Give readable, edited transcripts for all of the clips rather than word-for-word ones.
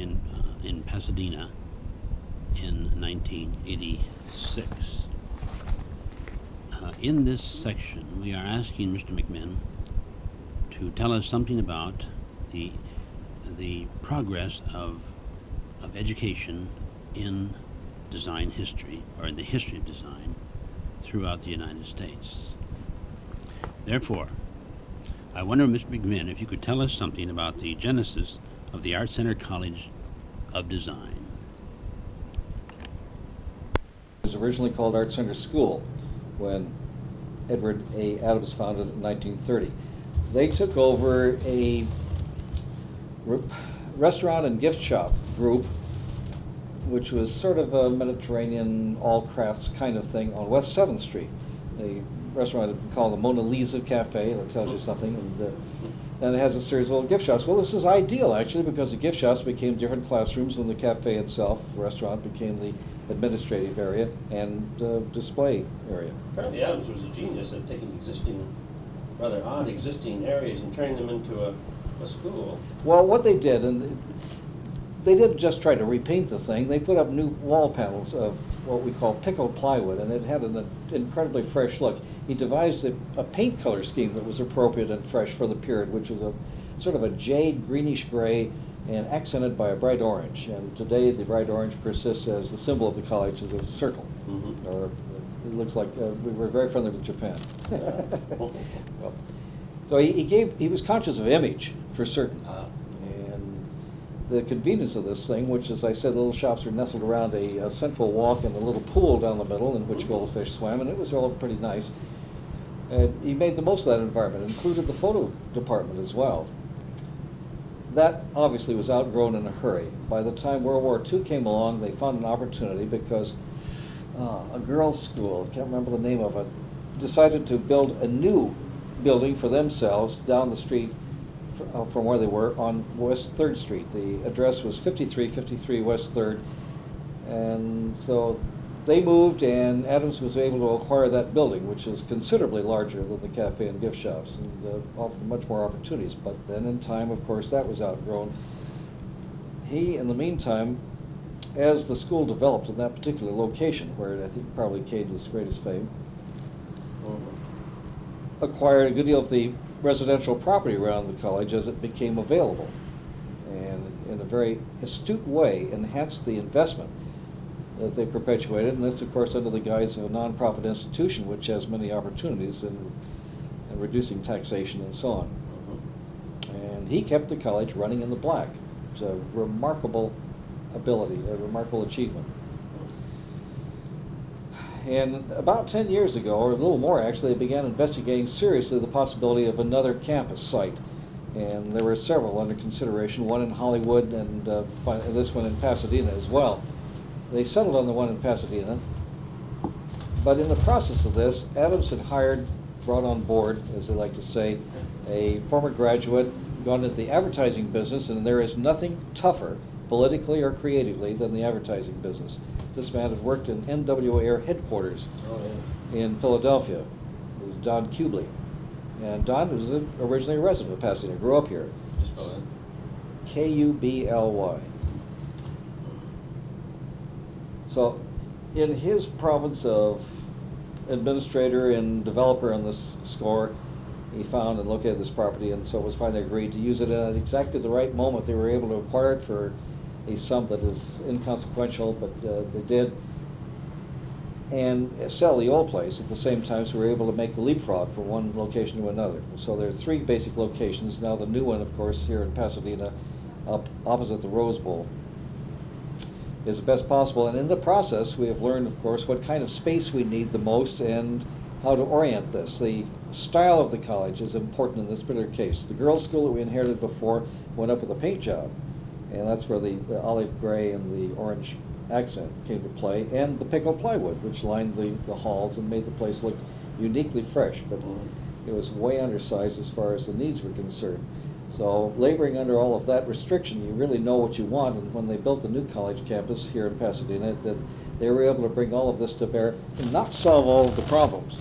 in Pasadena in 1986. In this section, we are asking Mr. McMinn to tell us something about the progress of education in design history, or in the history of design, throughout the United States. Therefore, I wonder, Mr. McMinn, if you could tell us something about the genesis of the Art Center College of Design. It was originally called Art Center School when Edward A. Adams founded it in 1930. They took over a restaurant and gift shop group, which was sort of a Mediterranean all-crafts kind of thing on West 7th Street. The restaurant had been called the Mona Lisa Cafe. That tells you something. And it has a series of little gift shops. Well, this is ideal, actually, because the gift shops became different classrooms than the cafe itself. The restaurant became the administrative area and display area. Apparently Adams was a genius at taking rather odd existing areas and turning them into a school. Well, what they did, and they didn't just try to repaint the thing, they put up new wall panels of what we call pickled plywood, and it had an incredibly fresh look. He devised a paint color scheme that was appropriate and fresh for the period, which was a sort of a jade greenish gray and accented by a bright orange. And today the bright orange persists as the symbol of the college, as a circle. Mm-hmm. Or it looks like we were very friendly with Japan. Well, so he was conscious of image for certain. And the convenience of this thing, which, as I said, the little shops are nestled around a central walk and a little pool down the middle in which goldfish swam, and it was all pretty nice. And he made the most of that environment, included the photo department as well. That obviously was outgrown in a hurry. By the time World War II came along, they found an opportunity because a girls' school, I can't remember the name of it, decided to build a new building for themselves down the street from where they were on West 3rd Street. The address was 5353 West 3rd. And so they moved, and Adams was able to acquire that building, which is considerably larger than the cafe and gift shops, and offered much more opportunities. But then in time, of course, that was outgrown. He, in the meantime, as the school developed in that particular location, where I think probably Cade was greatest fame, acquired a good deal of the residential property around the college as it became available, and in a very astute way enhanced the investment that they perpetuated, and this, of course, under the guise of a nonprofit institution which has many opportunities in reducing taxation and so on. And he kept the college running in the black. It's a remarkable ability, a remarkable achievement. And about 10 years ago, or a little more actually, they began investigating seriously the possibility of another campus site. And there were several under consideration, one in Hollywood and this one in Pasadena as well. They settled on the one in Pasadena, but in the process of this, Adams had brought on board, as they like to say, a former graduate, gone into the advertising business, and there is nothing tougher, politically or creatively, than the advertising business. This man had worked in NWA headquarters in Philadelphia. It was Don Kubley. And Don was originally a resident of Pasadena, grew up here. K-U-B-L-Y. So in his province of administrator and developer on this score, he found and located this property, and so it was finally agreed to use it at exactly the right moment. They were able to acquire it for a sum that is inconsequential, but they did, and sell the old place at the same time, so we were able to make the leapfrog from one location to another. So there are three basic locations. Now the new one, of course, here in Pasadena, up opposite the Rose Bowl, is the best possible. And in the process, we have learned, of course, what kind of space we need the most and how to orient this. The style of the college is important in this particular case. The girls' school that we inherited before went up with a paint job, and that's where the olive gray and the orange accent came to play, and the pickled plywood, which lined the halls and made the place look uniquely fresh, but it was way undersized as far as the needs were concerned. So laboring under all of that restriction, you really know what you want, and when they built the new college campus here in Pasadena, that they were able to bring all of this to bear and not solve all of the problems,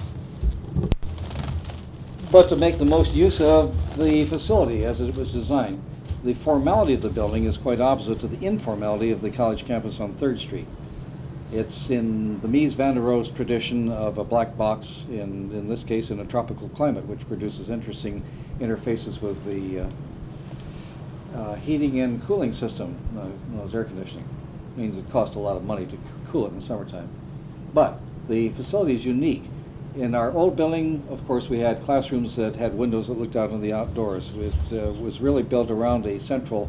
but to make the most use of the facility as it was designed. the formality of the building is quite opposite to the informality of the college campus on 3rd Street. It's in the Mies van der Rohe tradition of a black box, in this case in a tropical climate, which produces interesting interfaces with the heating and cooling system, known as air conditioning. It means it costs a lot of money to cool it in the summertime. But the facility is unique. In our old building, of course, we had classrooms that had windows that looked out on the outdoors. It was really built around a central,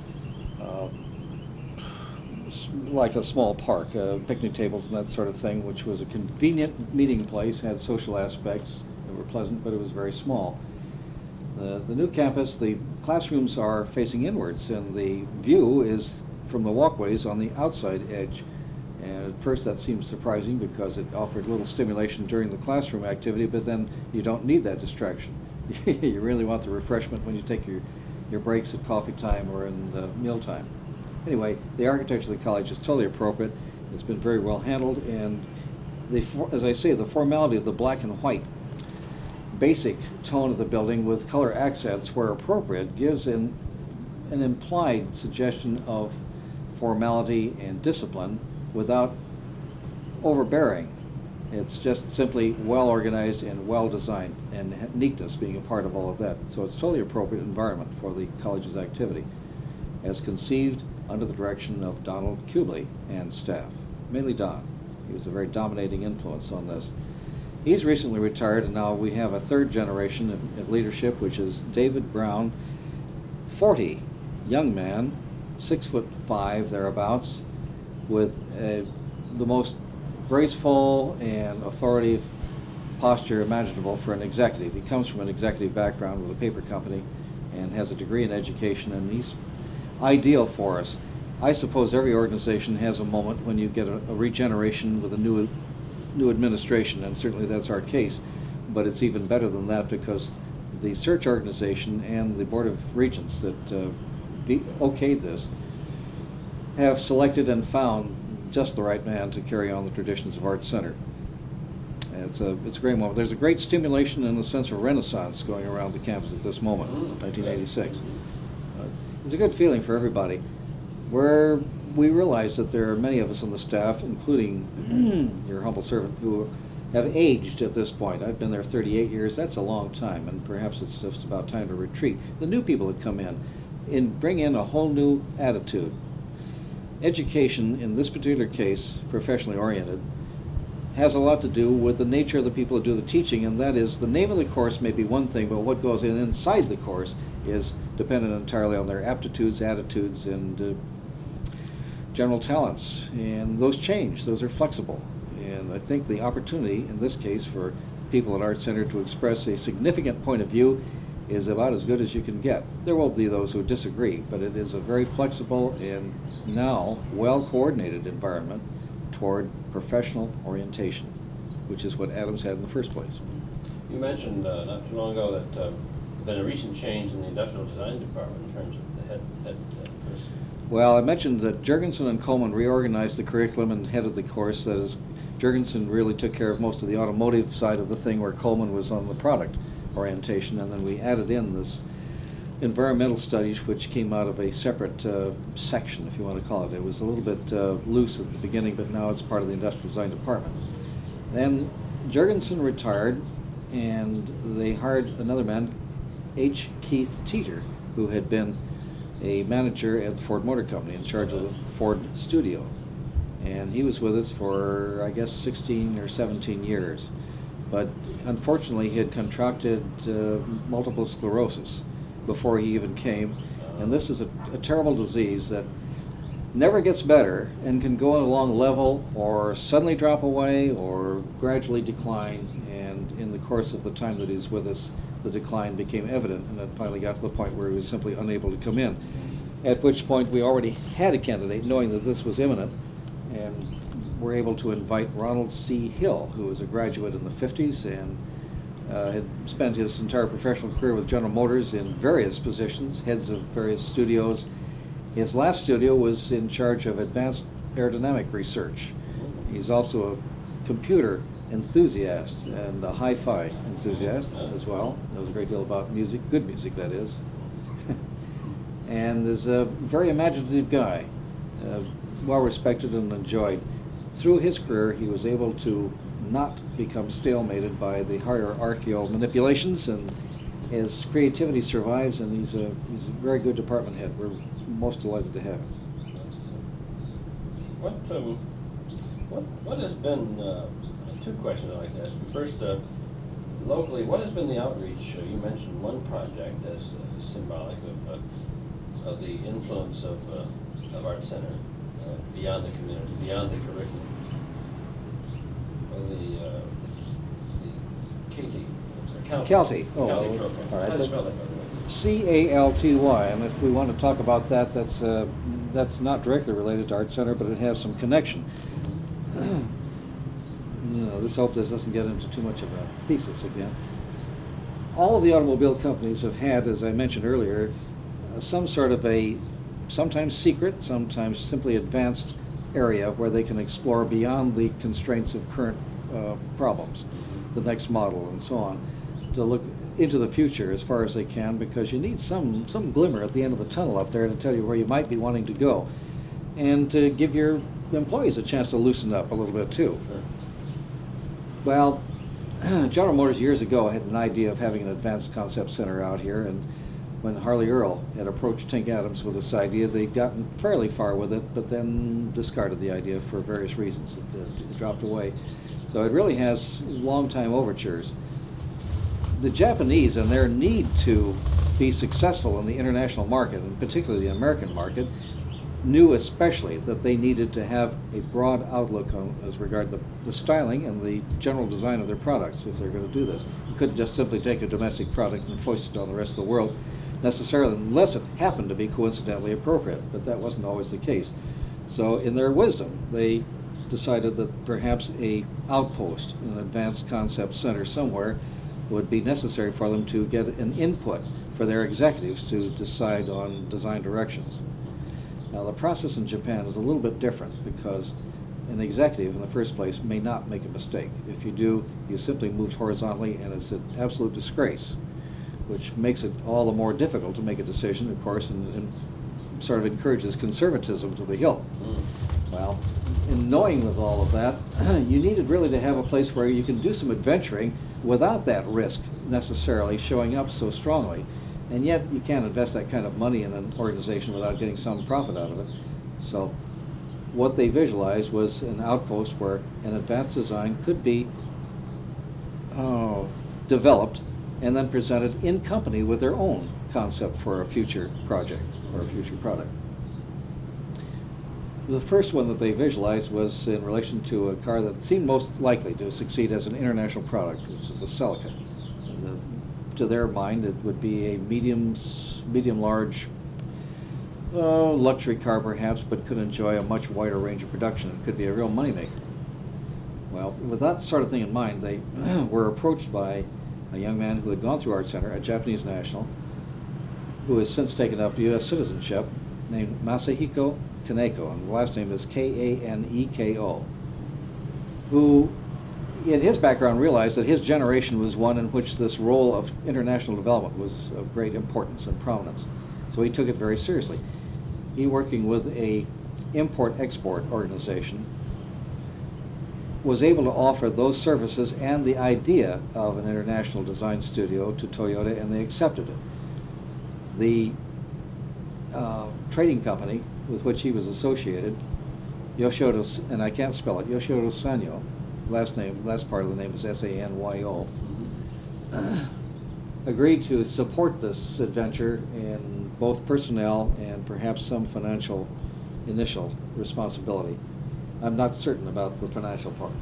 like a small park, picnic tables and that sort of thing, which was a convenient meeting place, had social aspects that were pleasant, but it was very small. The new campus, the classrooms are facing inwards, and the view is from the walkways on the outside edge. And at first that seemed surprising because it offered little stimulation during the classroom activity, but then you don't need that distraction. You really want the refreshment when you take your breaks at coffee time or in the meal time. Anyway, the architecture of the college is totally appropriate. It's been very well handled, and as I say, the formality of the black and white basic tone of the building with color accents where appropriate gives an implied suggestion of formality and discipline without overbearing. It's just simply well organized and well designed, and neatness being a part of all of that. So it's a totally appropriate environment for the college's activity, as conceived under the direction of Donald Kubley and staff. Mainly Don. He was a very dominating influence on this. He's recently retired, and now we have a 3rd generation of leadership, which is David Brown, 40, young man, 6'5" thereabouts, with the most graceful and authoritative posture imaginable for an executive. He comes from an executive background with a paper company and has a degree in education, and he's ideal for us. I suppose every organization has a moment when you get a regeneration with a new administration, and certainly that's our case. But it's even better than that, because the search organization and the Board of Regents that okayed this have selected and found just the right man to carry on the traditions of Art Center. And it's a great moment. There's a great stimulation and a sense of renaissance going around the campus at this moment, 1986. It's a good feeling for everybody, where we realize that there are many of us on the staff, including your humble servant, who have aged at this point. I've been there 38 years. That's a long time, and perhaps it's just about time to retreat. The new people that come in and bring in a whole new attitude. Education, in this particular case, professionally oriented, has a lot to do with the nature of the people that do the teaching, and that is the name of the course may be one thing, but what goes inside the course is dependent entirely on their aptitudes, attitudes, and general talents. And those change. Those are flexible. And I think the opportunity, in this case, for people at Art Center to express a significant point of view is about as good as you can get. There will be those who disagree, but it is a very flexible and now well-coordinated environment toward professional orientation, which is what Adams had in the first place. You mentioned not too long ago that there's been a recent change in the industrial design department in terms of the head person. Well, I mentioned that Jurgensen and Coleman reorganized the curriculum and headed the course. That is, Jurgensen really took care of most of the automotive side of the thing, where Coleman was on the product orientation, and then we added in this environmental studies, which came out of a separate section, if you want to call it. It was a little bit loose at the beginning, but now it's part of the industrial design department. Then Jurgensen retired, and they hired another man, H. Keith Teeter, who had been a manager at the Ford Motor Company in charge of the Ford studio. And he was with us for, I guess, 16 or 17 years. But unfortunately, he had contracted multiple sclerosis before he even came. And this is a terrible disease that never gets better and can go along level or suddenly drop away or gradually decline. And in the course of the time that he's with us, the decline became evident, and it finally got to the point where he was simply unable to come in. At which point we already had a candidate, knowing that this was imminent, and were able to invite Ronald C. Hill, who was a graduate in the 50s and had spent his entire professional career with General Motors in various positions, heads of various studios. His last studio was in charge of advanced aerodynamic research. He's also a computer enthusiast and a hi-fi enthusiast as well. Knows a great deal about music, good music that is. and is a very imaginative guy, well respected and enjoyed. Through his career, he was able to not become stalemated by the hierarchical manipulations, and his creativity survives, and he's a very good department head. We're most delighted to have him. What has been, two questions I'd like to ask you. First, locally, what has been the outreach? You mentioned one project as symbolic of the influence of Art Center beyond the community, beyond the curriculum. The CALTY. Oh, CALTY all program. right. How do you spell that, by the way? CALTY, and if we want to talk about that, that's not directly related to Art Center, but it has some connection. Let's hope this doesn't get into too much of a thesis again. All of the automobile companies have had, as I mentioned earlier, some sort of a sometimes secret, sometimes simply advanced area where they can explore beyond the constraints of current problems, the next model and so on, to look into the future as far as they can, because you need some glimmer at the end of the tunnel up there to tell you where you might be wanting to go, and to give your employees a chance to loosen up a little bit too. Sure. Well, General Motors years ago had an idea of having an advanced concept center out here, and when Harley Earl had approached Tink Adams with this idea, they'd gotten fairly far with it, but then discarded the idea for various reasons. It dropped away. So it really has long-time overtures. The Japanese and their need to be successful in the international market, and particularly the American market, knew especially that they needed to have a broad outlook on as regard the styling and the general design of their products if they're going to do this. You couldn't just simply take a domestic product and foist it on the rest of the world necessarily, unless it happened to be coincidentally appropriate, but that wasn't always the case. So in their wisdom, they decided that perhaps a outpost, an advanced concept center somewhere, would be necessary for them to get an input for their executives to decide on design directions. Now, the process in Japan is a little bit different, because an executive in the first place may not make a mistake. If you do, you simply moved horizontally, and it's an absolute disgrace, which makes it all the more difficult to make a decision, of course, and sort of encourages conservatism to the hilt. Well, in knowing with all of that, you needed really to have a place where you can do some adventuring without that risk necessarily showing up so strongly. And yet you can't invest that kind of money in an organization without getting some profit out of it. So what they visualized was an outpost where an advanced design could be developed and then presented in company with their own concept for a future project or a future product. The first one that they visualized was in relation to a car that seemed most likely to succeed as an international product, which is the Celica. To their mind, it would be a medium-large luxury car perhaps, but could enjoy a much wider range of production. It could be a real moneymaker. Well, with that sort of thing in mind, they were approached by a young man who had gone through Art Center, a Japanese national, who has since taken up U.S. citizenship, named Masahiko Kaneko, and the last name is Kaneko, who in his background realized that his generation was one in which this role of international development was of great importance and prominence. So he took it very seriously. He, working with a import-export organization, was able to offer those services and the idea of an international design studio to Toyota, and they accepted it. The trading company with which he was associated, Yoshiodo, and I can't spell it, Yoshiodo Sanyo, last part of the name is S-A-N-Y-O, agreed to support this adventure in both personnel and perhaps some financial initial responsibility. I'm not certain about the financial part.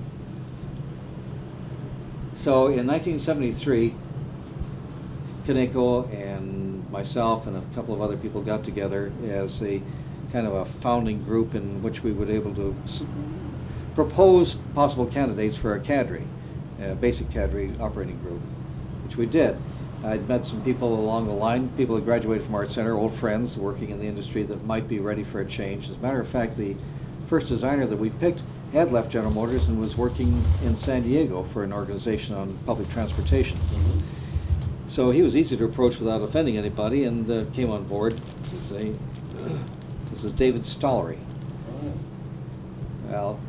So in 1973, Kaneko and myself and a couple of other people got together as a kind of a founding group in which we would be able to propose possible candidates for a cadre, a basic cadre operating group, which we did. I'd met some people along the line, people who graduated from Art Center, old friends working in the industry that might be ready for a change. As a matter of fact, the first designer that we picked had left General Motors and was working in San Diego for an organization on public transportation. So he was easy to approach without offending anybody, and came on board. This is David Stollery. Well,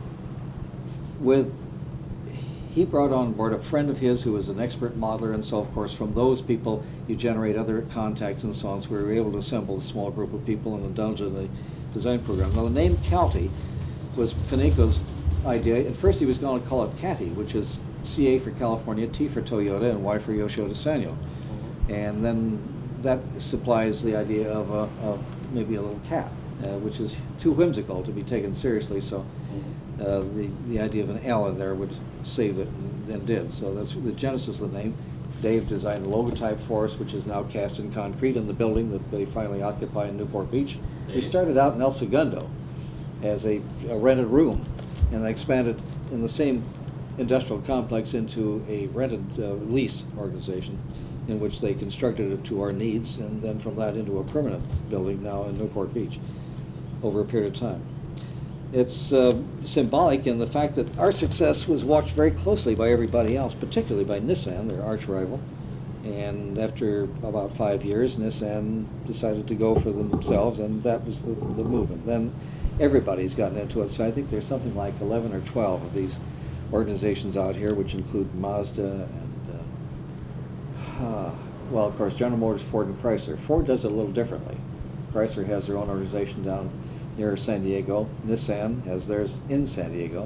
he brought on board a friend of his who was an expert modeler, and so of course from those people you generate other contacts and so on. So we were able to assemble a small group of people and indulge in the design program. Now the name Calty was Kaneko's idea. At first he was going to call it Catty, which is CA for California, T for Toyota, and Y for Yoshida Sanyo. And then that supplies the idea of maybe a little cat, which is too whimsical to be taken seriously. So the idea of an L in there would save it, and did. So that's the genesis of the name. Dave designed a logotype for us, which is now cast in concrete in the building that they finally occupy in Newport Beach. We started out in El Segundo as a rented room, and expanded in the same industrial complex into a rented lease organization, in which they constructed it to our needs, and then from that into a permanent building now in Newport Beach over a period of time. It's symbolic in the fact that our success was watched very closely by everybody else, particularly by Nissan, their arch rival. And after about 5 years, Nissan decided to go for themselves, and that was the movement. Then everybody's gotten into it, so I think there's something like 11 or 12 of these organizations out here, which include Mazda and, well, of course, General Motors, Ford, and Chrysler. Ford does it a little differently. Chrysler has their own organization down near San Diego. Nissan has theirs in San Diego.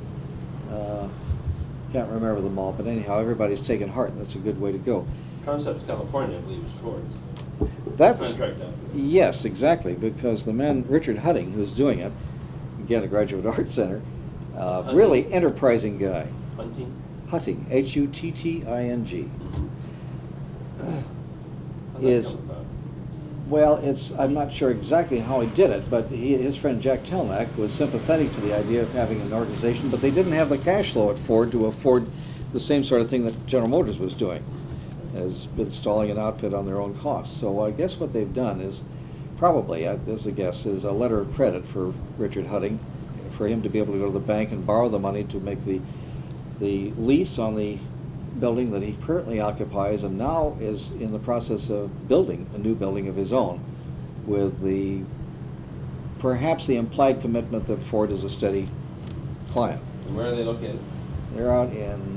Can't remember them all, but anyhow, everybody's taken heart, and that's a good way to go. Concept California, I believe, is Ford. That's, Contract out. yes, exactly, because the man, Richard Hutting, who's doing it, again, a graduate art center, really enterprising guy. Hunting? Hutting, Hutting, How'd that is, come about? well, I'm not sure exactly how he did it, but his friend Jack Telmack was sympathetic to the idea of having an organization, but they didn't have the cash flow at Ford to afford the same sort of thing that General Motors was doing, as installing an outfit on their own cost. So I guess what they've done is, probably, as a guess, is a letter of credit for Richard Hutting, for him to be able to go to the bank and borrow the money to make the lease on the building that he currently occupies, and now is in the process of building a new building of his own, with perhaps the implied commitment that Ford is a steady client. And where are they located? They're out in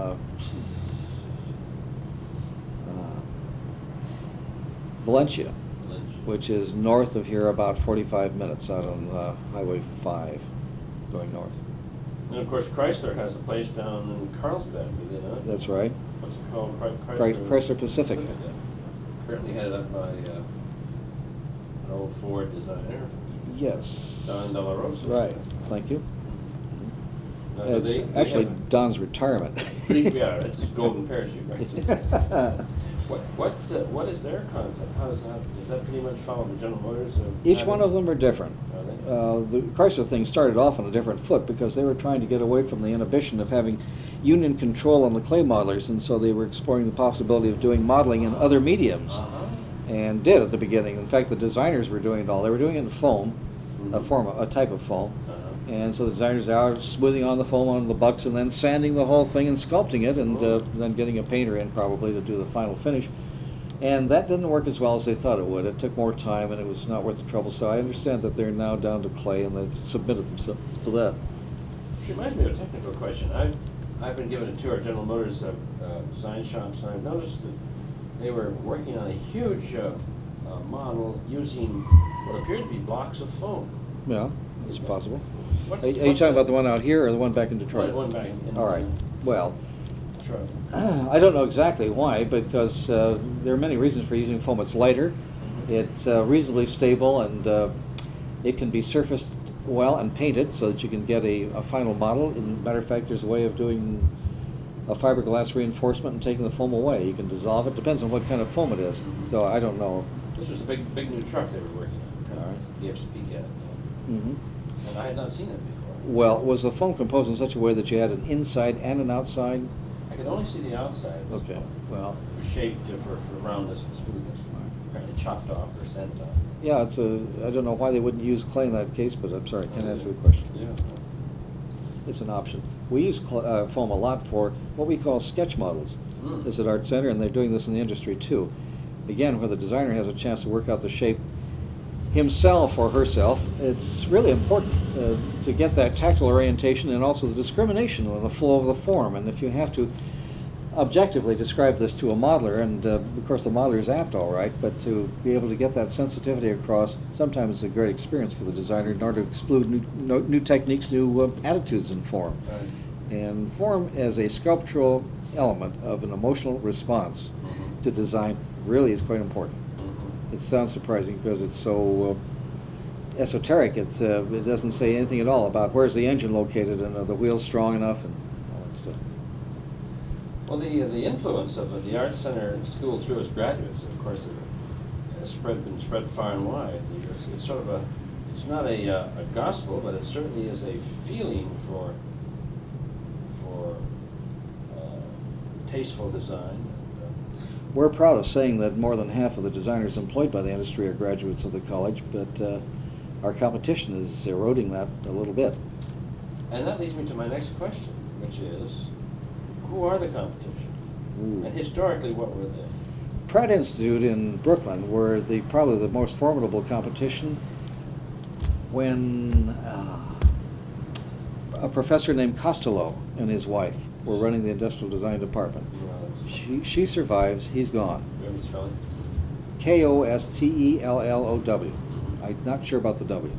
Valencia, which is north of here, about 45 minutes out on Highway 5, going north. And of course, Chrysler has a place down in Carlsbad, do they not? That's right. What's it called? Chrysler Pacifica. Currently headed up by an old Ford designer, Yes. Don De La Rosa. Right, thank you. Now, do It's they actually have- Don's retirement. Yeah, it's his golden parachute, right? What is their concept? Does that pretty much follow the General Motors? Each one of them are different. Are they? The Chrysler thing started off on a different foot because they were trying to get away from the inhibition of having union control on the clay modelers, and so they were exploring the possibility of doing modeling in other mediums, and did at the beginning. In fact, the designers were doing it all. They were doing it in foam, a type of foam. And so the designers are smoothing on the foam on the bucks and then sanding the whole thing and sculpting it, and then getting a painter in probably to do the final finish. And that didn't work as well as they thought it would. It took more time, and it was not worth the trouble. So I understand that they're now down to clay, and they've submitted themselves to that. Which reminds me of a technical question. I've been given a tour of General Motors design shops, and I've noticed that they were working on a huge model using what appeared to be blocks of foam. Yeah, it's possible. What's- Are you what's talking about the one out here or the one back in Detroit? One back in All right. Well, Detroit. I don't know exactly why, because there are many reasons for using foam. It's lighter, it's reasonably stable, and it can be surfaced well and painted so that you can get a final model. As a matter of fact, there's a way of doing a fiberglass reinforcement and taking the foam away. You can dissolve it. Depends on what kind of foam it is. So I don't know. This was a big new truck they were working on. All right. Give us a peek at it. Mm-hmm. And I had not seen it before. Well, was the foam composed in such a way that you had an inside and an outside? I could only see the outside at this Okay, point. well, It was shaped for roundness and smoothness. Apparently chopped off or sanded off. yeah, I don't know why they wouldn't use clay in that case, but I'm sorry, I can't answer the question. Yeah. It's an option. We use foam a lot for what we call sketch models. is at Art Center, and they're doing this in the industry too. Again, where the designer has a chance to work out the shape himself or herself, it's really important to get that tactile orientation and also the discrimination of the flow of the form. And if you have to objectively describe this to a modeler, and of course the modeler is apt all right, but to be able to get that sensitivity across, sometimes it's a great experience for the designer in order to exclude new techniques, new attitudes in form. Right. And form as a sculptural element of an emotional response to design really is quite important. It sounds surprising because it's so esoteric. It doesn't say anything at all about where's the engine located and are the wheels strong enough and all that stuff. Well, the influence of the Art Center School through its graduates, of course, has been spread far and wide. It's sort of it's not a gospel, but it certainly is a feeling for tasteful design. We're proud of saying that more than half of the designers employed by the industry are graduates of the college, but our competition is eroding that a little bit. And that leads me to my next question, which is, who are the competition? Ooh. And historically, what were they? Pratt Institute in Brooklyn were probably the most formidable competition when a professor named Costello and his wife were running the industrial design department. She survives, he's gone. Remember this fellow? Kostellow. I'm not sure about the W.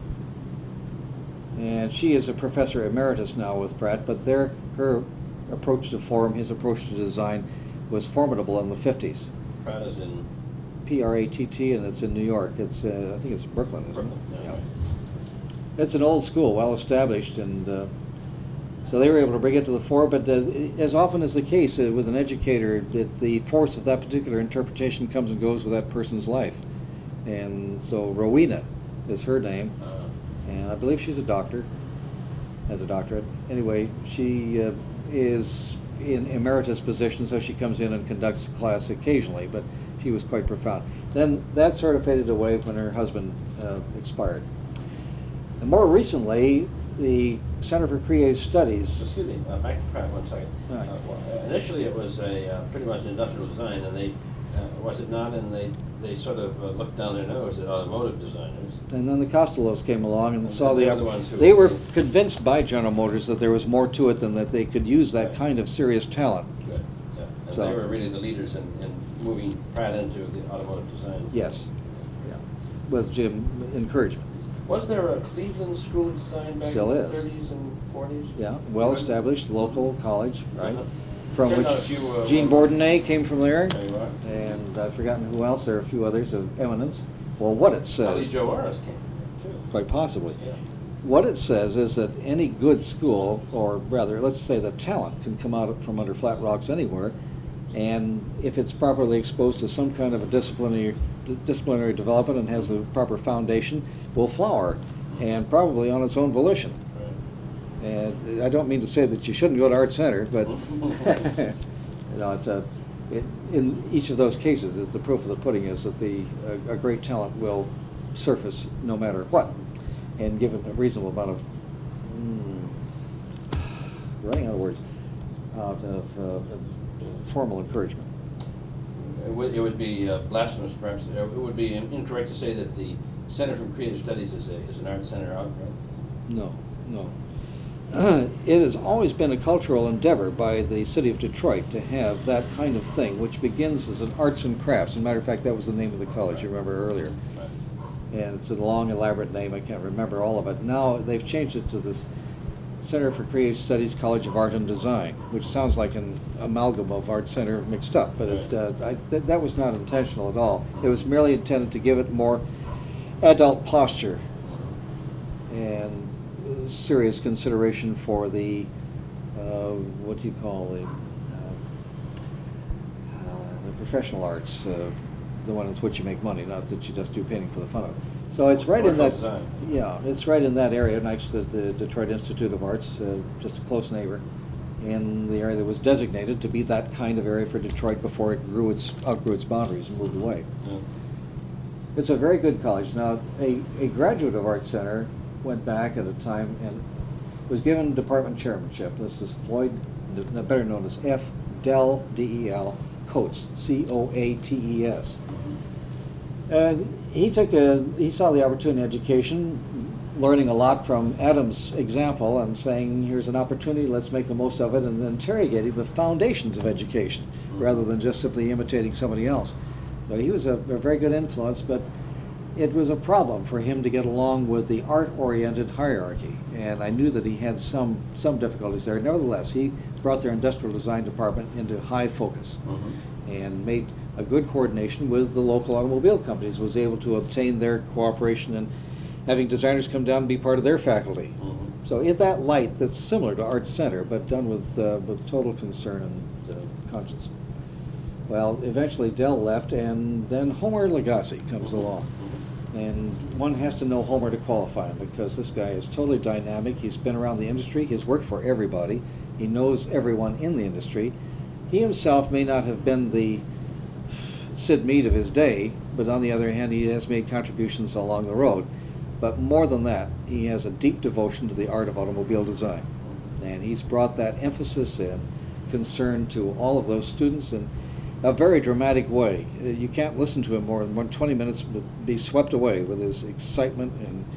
And she is a professor emeritus now with Pratt, but her approach to form, his approach to design, was formidable in the 50s. Pratt is in P-R-A-T-T, and it's in New York. It's I think it's Brooklyn, isn't Brooklyn. it? Yeah. Right. It's an old school, well established, and so they were able to bring it to the fore. But as often is the case with an educator, the force of that particular interpretation comes and goes with that person's life. And so Rowena is her name, and I believe she's a doctor, has a doctorate. Anyway, she is in emeritus position, so she comes in and conducts class occasionally, but she was quite profound. Then that sort of faded away when her husband expired. And more recently, the Center for Creative Studies. Excuse me, back to Pratt 1 second. Right. Initially, it was pretty much industrial design, and they was it not? And they sort of looked down their nose at automotive designers. And then the Costellos came along and saw they were the ones who they were convinced by General Motors that there was more to it than that they could use that kind of serious talent. Good. Yeah. And So- they were really the leaders in moving Pratt into the automotive design. Yes, yeah, with Jim encouragement. Was there a Cleveland School of Design back Still in the is. 30s and 40s? Yeah, well-established local college, right? Uh-huh. From Turned which out you, Jean Bourdonnais came from there, There you are. and I've forgotten who else. There are a few others of eminence. Well, what it Probably says, Joe Arras came from there, too. quite possibly, Yeah. what it says is that any good school, or rather, let's say the talent, can come out from under flat rocks anywhere, and if it's properly exposed to some kind of a disciplinary development and has the proper foundation, will flower, and probably on its own volition. Right. And I don't mean to say that you shouldn't go to Art Center, but you know, in each of those cases, it's the proof of the pudding is that a great talent will surface no matter what, and given a reasonable amount of running out of words, formal encouragement. It would be blasphemous, perhaps. It would be incorrect to say that the Center for Creative Studies is an art center outgrowth. No, no. It has always been a cultural endeavor by the city of Detroit to have that kind of thing, which begins as an arts and crafts. As a matter of fact, that was the name of the college, you remember earlier. Right. And it's a long, elaborate name. I can't remember all of it. Now they've changed it to this Center for Creative Studies College of Art and Design, which sounds like an amalgam of Art Center mixed up, but that was not intentional at all. It was merely intended to give it more adult posture and serious consideration for the what do you call the professional arts, the one in which you make money, not that you just do painting for the fun of it. So it's right in that, Design. yeah, it's right in that area next to the Detroit Institute of Arts, just a close neighbor, in the area that was designated to be that kind of area for Detroit before it outgrew its boundaries and moved away. Yeah. It's a very good college. Now, a graduate of Art Center went back at a time and was given department chairmanship. This is Floyd, better known as F. Del, D-E-L, Coates, C-O-A-T-E-S. And he saw the opportunity in education, learning a lot from Adam's example and saying, here's an opportunity, let's make the most of it, and interrogating the foundations of education rather than just simply imitating somebody else. So he was a very good influence, but it was a problem for him to get along with the art-oriented hierarchy, and I knew that he had some difficulties there. Nevertheless, he brought their industrial design department into high focus and made a good coordination with the local automobile companies, was able to obtain their cooperation and having designers come down and be part of their faculty. So in that light, that's similar to Art Center, but done with total concern and conscience. Well, eventually Dell left, and then Homer Lagasse comes along. And one has to know Homer to qualify him, because this guy is totally dynamic. He's been around the industry. He's worked for everybody. He knows everyone in the industry. He himself may not have been the Sid Mead of his day, but on the other hand, he has made contributions along the road. But more than that, he has a deep devotion to the art of automobile design. And he's brought that emphasis and concern to all of those students in a very dramatic way. You can't listen to him more than 20 minutes, but be swept away with his excitement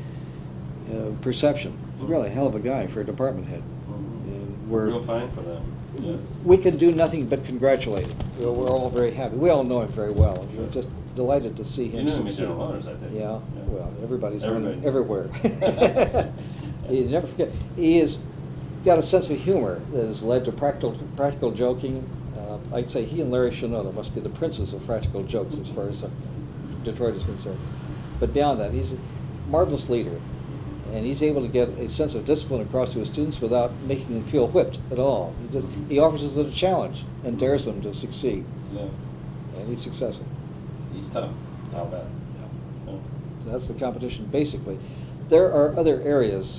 and perception. He's really a hell of a guy for a department head. We're real fine for them. Yes. We can do nothing but congratulate him. We're all very happy. We all know him very well. We're just delighted to see him You knew him at succeed. General Motors, I think. Yeah, well, everybody's known him Everybody. everywhere. You never forget. He has got a sense of humor that has led to practical joking. I'd say he and Larry Shinoda must be the princes of practical jokes as far as Detroit is concerned. But beyond that, he's a marvelous leader, and he's able to get a sense of discipline across to his students without making them feel whipped at all. He offers us a challenge and dares them to succeed, Yeah. and he's successful. He's tough. How bad? Yeah. So that's the competition, basically. There are other areas.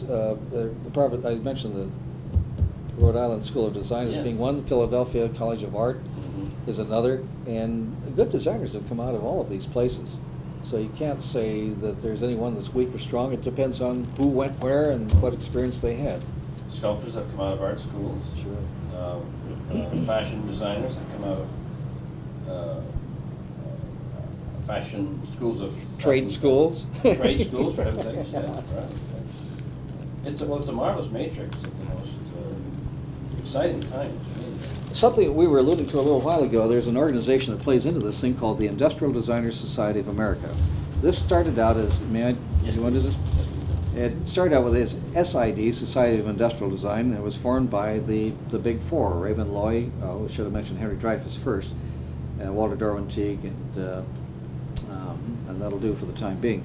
I mentioned the Rhode Island School of Design as Yes. being one. Philadelphia College of Art is another. And good designers have come out of all of these places. So you can't say that there's any one that's weak or strong. It depends on who went where and what experience they had. Sculptors have come out of art schools. Sure. Fashion designers have come out of fashion schools of... Trade schools. Trade schools, for heaven's sakes, yeah, right. It's a marvelous matrix of the most exciting kind to me. Something that we were alluding to a little while ago, there's an organization that plays into this thing called the Industrial Designers Society of America. This started out as, do you want to do this? It started out with this SID, Society of Industrial Design, and it was formed by the Big Four, Raymond Loewy, we should have mentioned Henry Dreyfuss first, and Walter Darwin Teague, and that'll do for the time being,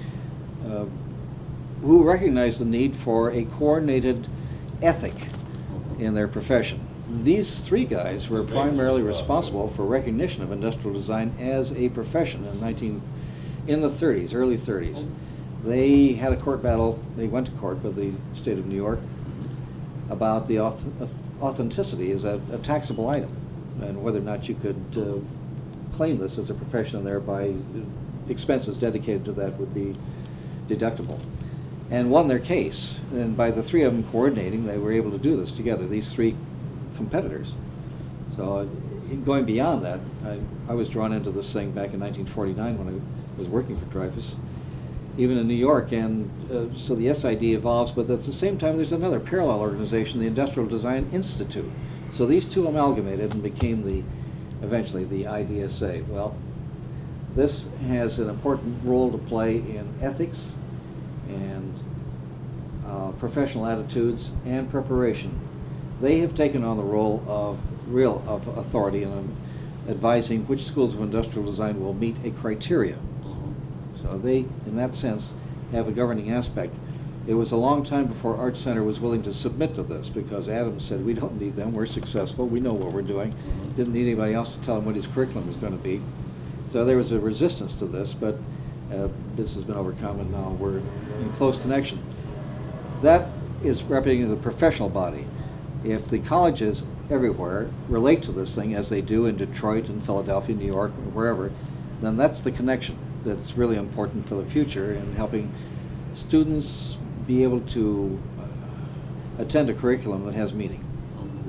who recognized the need for a coordinated ethic in their profession. These three guys were primarily responsible for recognition of industrial design as a profession in the 30s, early 30s. They had a court battle. They went to court with the state of New York about the authenticity as a taxable item, and whether or not you could claim this as a profession, and thereby expenses dedicated to that would be deductible, and won their case. And by the three of them coordinating, they were able to do this together, these three competitors. So going beyond that, I was drawn into this thing back in 1949 when I was working for Dreyfuss, even in New York, and so the SID evolves, but at the same time there's another parallel organization, the Industrial Design Institute. So these two amalgamated and became eventually the IDSA. Well, this has an important role to play in ethics and professional attitudes and preparation. They have taken on the role of authority in advising which schools of industrial design will meet a criteria. So they, in that sense, have a governing aspect. It was a long time before Art Center was willing to submit to this, because Adams said, we don't need them, we're successful, we know what we're doing. Didn't need anybody else to tell him what his curriculum was going to be. So there was a resistance to this, but this has been overcome, and now we're in close connection. That is representing the professional body. If the colleges everywhere relate to this thing as they do in Detroit and Philadelphia, New York, or wherever, then that's the connection that's really important for the future in helping students be able to attend a curriculum that has meaning,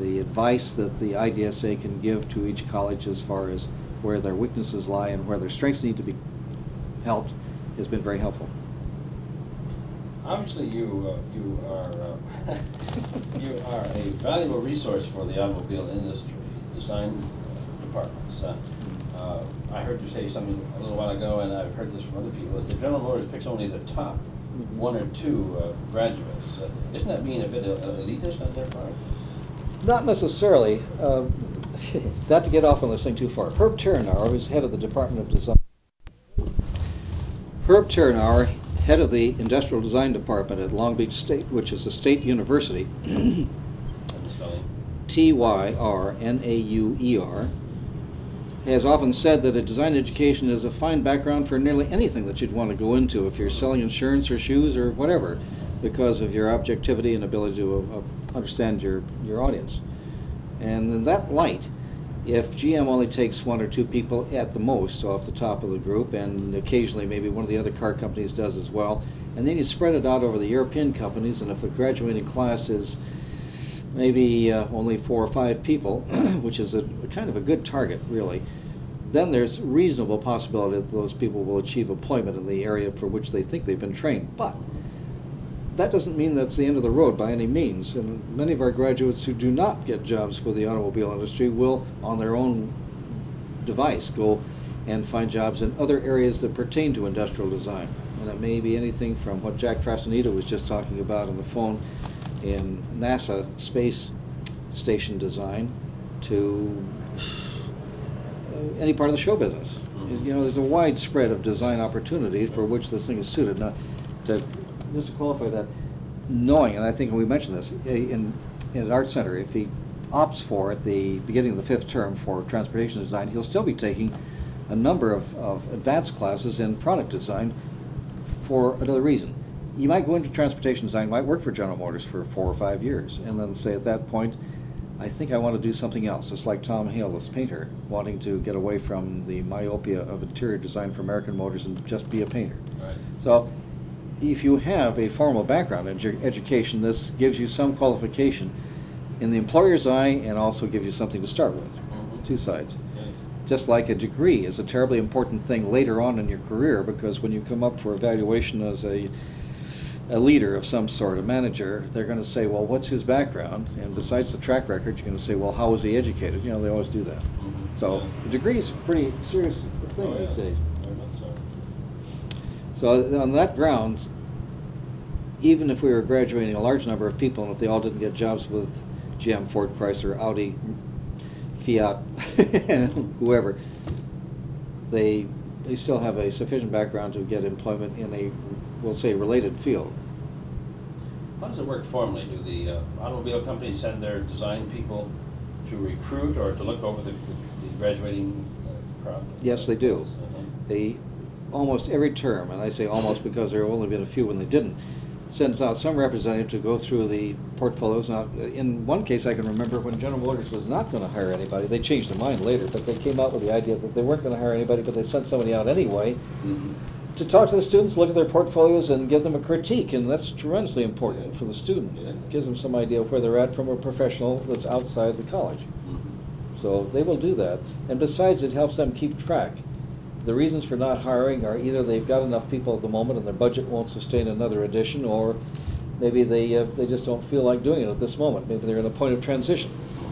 the advice that the IDSA can give to each college as far as where their weaknesses lie and where their strengths need to be helped has been very helpful. Obviously, you are you are a valuable resource for the automobile industry, design departments. I heard you say something a little while ago, and I've heard this from other people, is that General Motors picks only the top one or two graduates. Isn't that being a bit elitist on their part? Not necessarily. Not to get off on this thing too far. Herb Terenauer, who's head of the Department of Design. Herb Terenauer, head of the Industrial Design Department at Long Beach State, which is a state university. Tyrnauer, has often said that a design education is a fine background for nearly anything that you'd want to go into if you're selling insurance or shoes or whatever, because of your objectivity and ability to understand your audience. And in that light, if GM only takes one or two people at the most off the top of the group, and occasionally maybe one of the other car companies does as well, and then you spread it out over the European companies, and if the graduating class is maybe only 4 or 5 people, which is a kind of a good target, really, then there's reasonable possibility that those people will achieve employment in the area for which they think they've been trained. But that doesn't mean that's the end of the road by any means. And many of our graduates who do not get jobs with the automobile industry will, on their own device, go and find jobs in other areas that pertain to industrial design. And it may be anything from what Jack Trasanita was just talking about on the phone in NASA space station design to any part of the show business. You know, there's a wide spread of design opportunities for which this thing is suited. Now, just to qualify that, knowing, and I think we mentioned this, in an art center, if he opts for, at the beginning of the 5th term, for transportation design, he'll still be taking a number of advanced classes in product design for another reason. You might go into transportation design, might work for General Motors for 4 or 5 years, and then say at that point, I think I want to do something else. It's like Tom Hale, this painter, wanting to get away from the myopia of interior design for American Motors and just be a painter. Right. So if you have a formal background in education, this gives you some qualification in the employer's eye and also gives you something to start with. Two sides. Okay. Just like a degree is a terribly important thing later on in your career, because when you come up for evaluation as a leader of some sort, a manager, they're going to say, well, what's his background? And besides the track record, you're going to say, well, how was he educated? You know, they always do that. So a degree is a pretty serious thing these days. Very much so. So on that grounds, even if we were graduating a large number of people, and if they all didn't get jobs with GM, Ford, Chrysler, Audi, Fiat, whoever, they still have a sufficient background to get employment in a, we'll say, related field. How does it work formally? Do the automobile companies send their design people to recruit or to look over the graduating crowd? Yes, they do. They almost every term, and I say almost because there have only been a few when they didn't, sends out some representative to go through the portfolios. Now, in one case I can remember when General Motors was not going to hire anybody. They changed their mind later, but they came out with the idea that they weren't going to hire anybody, but they sent somebody out anyway to talk to the students, look at their portfolios, and give them a critique, and that's tremendously important for the student. It gives them some idea of where they're at from a professional that's outside the college. So they will do that. And besides, it helps them keep track. The reasons for not hiring are either they've got enough people at the moment and their budget won't sustain another addition, or maybe they just don't feel like doing it at this moment. Maybe they're in a point of transition.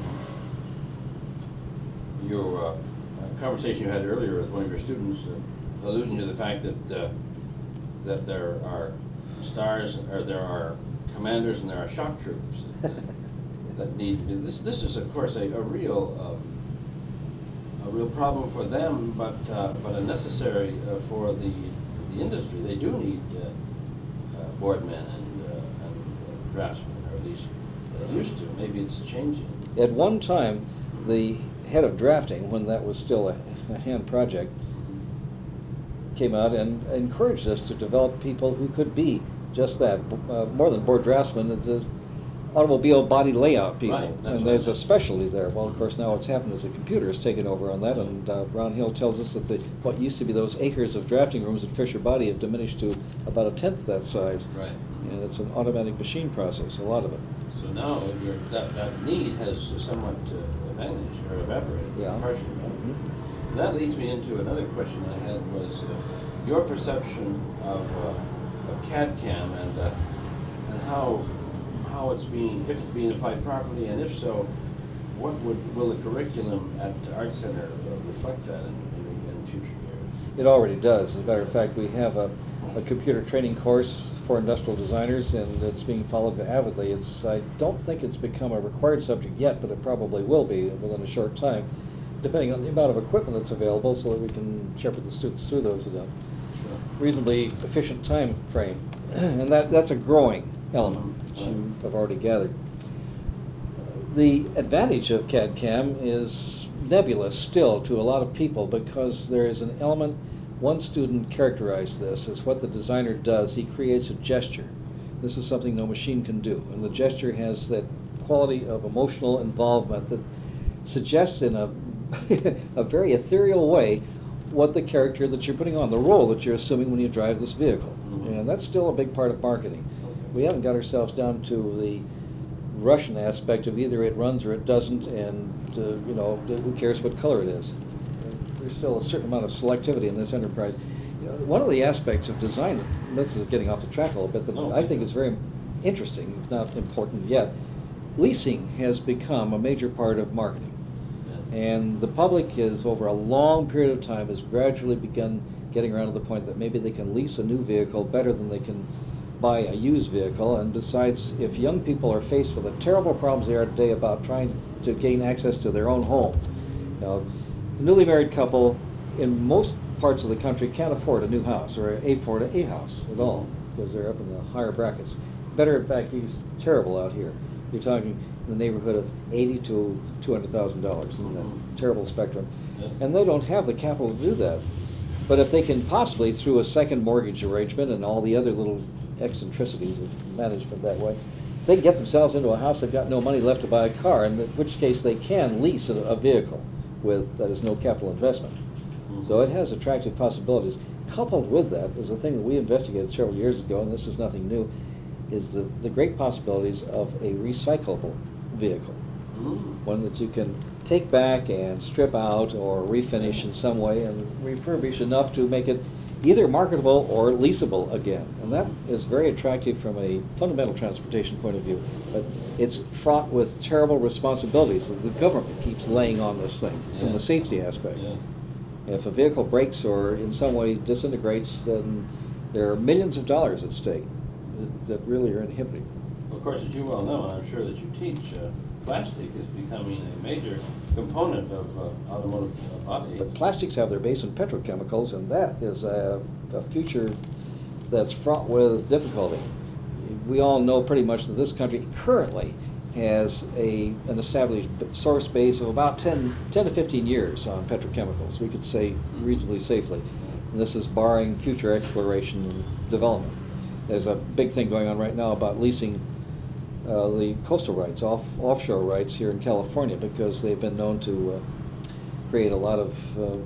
Your conversation you had earlier with one of your students alluding to the fact that that there are stars, or there are commanders and there are shock troops that need to be. This is of course a real problem for them, but a necessary for the industry. They do need boardmen and draftsmen, or at least they used to. Maybe it's changing. At one time, the head of drafting, when that was still a hand project, came out and encouraged us to develop people who could be just that, more than board draftsmen. It's just automobile body layout people, Right, and there's a specialty there. Well, of course, now what's happened is the computer has taken over on that, and Ron Hill tells us that what used to be those acres of drafting rooms at Fisher Body have diminished to about 1/10 that size. Right. And it's an automatic machine process, a lot of it. So now that need has somewhat vanished or evaporated, Yeah. partially evaporated. Mhm. That leads me into another question I had was your perception of CAD/CAM and how it's being, if it's being applied properly, and if so, will the curriculum at the Art Center reflect that in future years? It already does. As a matter of fact, we have a computer training course for industrial designers, and it's being followed avidly. I don't think it's become a required subject yet, but it probably will be within a short time, depending on the amount of equipment that's available, so that we can shepherd the students through those in a reasonably efficient time frame. And that's a growing element, which you have already gathered. The advantage of CAD/CAM is nebulous still to a lot of people, because there is an element. One student characterized this as what the designer does. He creates a gesture. This is something no machine can do, and the gesture has that quality of emotional involvement that suggests in a a very ethereal way what the character that you're putting on, the role that you're assuming when you drive this vehicle. Mhm. And that's still a big part of marketing. We haven't got ourselves down to the Russian aspect of either it runs or it doesn't, and who cares what color it is. There's still a certain amount of selectivity in this enterprise. One of the aspects of design, this is getting off the track a little bit, that I think is very interesting, if not important yet. Leasing has become a major part of marketing. And the public is, over a long period of time, has gradually begun getting around to the point that maybe they can lease a new vehicle better than they can buy a used vehicle. And besides, if young people are faced with the terrible problems they are today about trying to gain access to their own home, a newly married couple in most parts of the country can't afford a new house or afford a house at all, because they're up in the higher brackets. Better, in fact, he's terrible out here. You're talking in the neighborhood of $80,000 to $200,000 in that terrible spectrum. Yes. And they don't have the capital to do that. But if they can possibly, through a second mortgage arrangement and all the other little eccentricities of management that way, if they can get themselves into a house, they've got no money left to buy a car, in which case they can lease a vehicle that is no capital investment. Mhm. So it has attractive possibilities. Coupled with that is a thing that we investigated several years ago, and this is nothing new, is the great possibilities of a recyclable vehicle. One that you can take back and strip out or refinish in some way and refurbish enough to make it either marketable or leasable again. And that is very attractive from a fundamental transportation point of view. But it's fraught with terrible responsibilities that the government keeps laying on this thing from the safety aspect. Yeah. If a vehicle breaks or in some way disintegrates, then there are millions of dollars at stake that really are inhibiting. Well, of course, as you well know, and I'm sure that you teach, plastic is becoming a major component of automotive body. But plastics have their base in petrochemicals, and that is a future that's fraught with difficulty. We all know pretty much that this country currently has an established source base of about 10 to 15 years on petrochemicals, we could say reasonably safely. And this is barring future exploration and development. There's a big thing going on right now about leasing the coastal rights, offshore rights here in California, because they've been known to create a lot of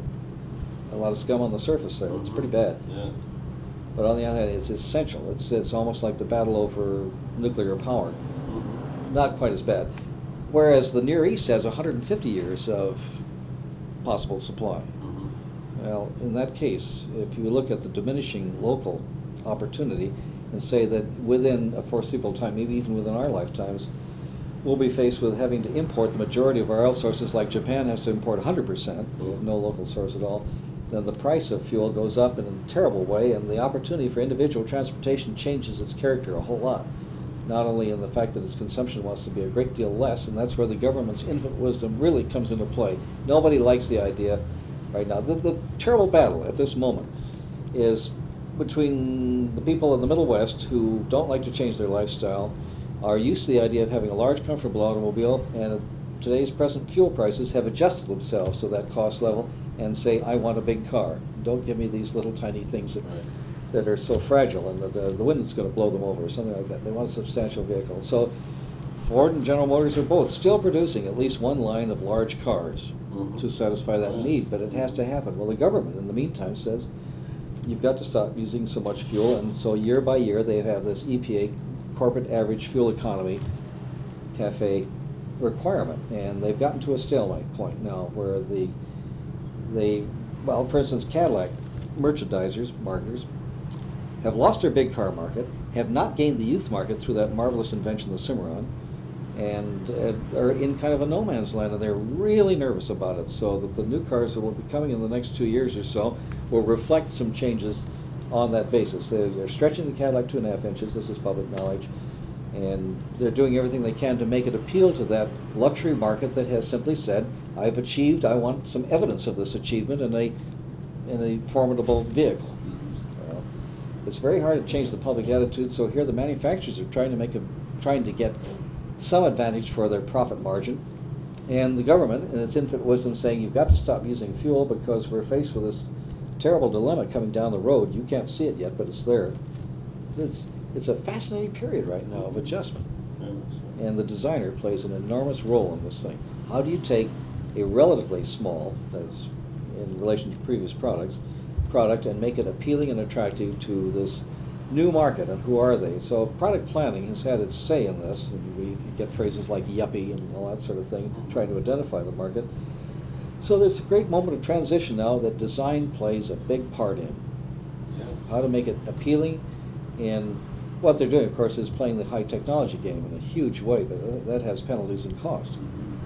scum on the surface there. It's pretty bad. Yeah. But on the other hand, it's essential. It's almost like the battle over nuclear power. Not quite as bad. Whereas the Near East has 150 years of possible supply. Well, in that case, if you look at the diminishing local opportunity and say that within a foreseeable time, maybe even within our lifetimes, we'll be faced with having to import the majority of our oil sources, like Japan has to import 100%, we have no local source at all, then the price of fuel goes up in a terrible way, and the opportunity for individual transportation changes its character a whole lot. Not only in the fact that its consumption wants to be a great deal less, and that's where the government's infinite wisdom really comes into play. Nobody likes the idea right now. The terrible battle at this moment is between the people in the Middle West who don't like to change their lifestyle, are used to the idea of having a large, comfortable automobile, and at today's present fuel prices have adjusted themselves to that cost level and say, I want a big car. Don't give me these little tiny things that are so fragile and that the wind is going to blow them over or something like that. They want a substantial vehicle. So Ford and General Motors are both still producing at least one line of large cars to satisfy that need, but it has to happen. Well, the government, in the meantime, says, you've got to stop using so much fuel, and so year by year they have this EPA corporate average fuel economy cafe requirement, and they've gotten to a stalemate point now where well, for instance, Cadillac merchandisers, marketers, have lost their big car market, have not gained the youth market through that marvelous invention, the Cimarron, and are in kind of a no man's land, and they're really nervous about it, so that the new cars that will be coming in the next 2 years or so will reflect some changes on that basis. They're stretching the Cadillac 2.5 inches, this is public knowledge, and they're doing everything they can to make it appeal to that luxury market that has simply said, I've achieved, I want some evidence of this achievement in a formidable vehicle. It's very hard to change the public attitude, so here the manufacturers are trying to get some advantage for their profit margin, and the government, in its infinite wisdom, saying you've got to stop using fuel because we're faced with this terrible dilemma coming down the road. You can't see it yet, but it's there. It's a fascinating period right now of adjustment, and the designer plays an enormous role in this thing. How do you take a relatively small, that's in relation to previous product, and make it appealing and attractive to this new market, and who are they? So product planning has had its say in this, and we get phrases like yuppie and all that sort of thing, trying to identify the market. So there's a great moment of transition now that design plays a big part in. How to make it appealing, and what they're doing, of course, is playing the high technology game in a huge way, but that has penalties and cost.